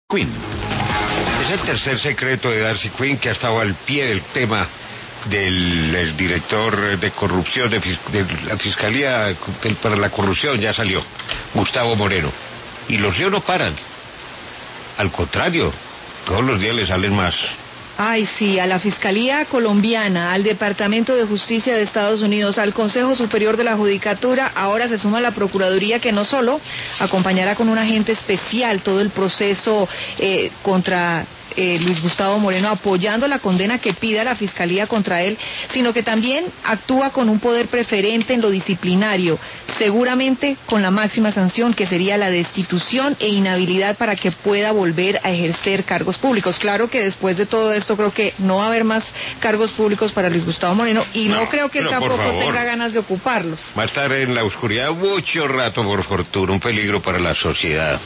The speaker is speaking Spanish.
Quinn. Es el tercer secreto de Darcy Quinn que ha estado al pie del tema del director de corrupción de la Fiscalía para la Corrupción, ya salió, Gustavo Moreno. Y los líos no paran. Al contrario, todos los días le salen más. Ay, sí, a la Fiscalía Colombiana, al Departamento de Justicia de Estados Unidos, al Consejo Superior de la Judicatura, ahora se suma la Procuraduría, que no solo acompañará con un agente especial todo el proceso contra Luis Gustavo Moreno, apoyando la condena que pida la Fiscalía contra él, sino que también actúa con un poder preferente en lo disciplinario, seguramente con la máxima sanción, que sería la destitución e inhabilidad para que pueda volver a ejercer cargos públicos. Claro que después de todo esto creo que no va a haber más cargos públicos para Luis Gustavo Moreno y no creo que él tampoco tenga ganas de ocuparlos. Va a estar en la oscuridad mucho rato, por fortuna, un peligro para la sociedad.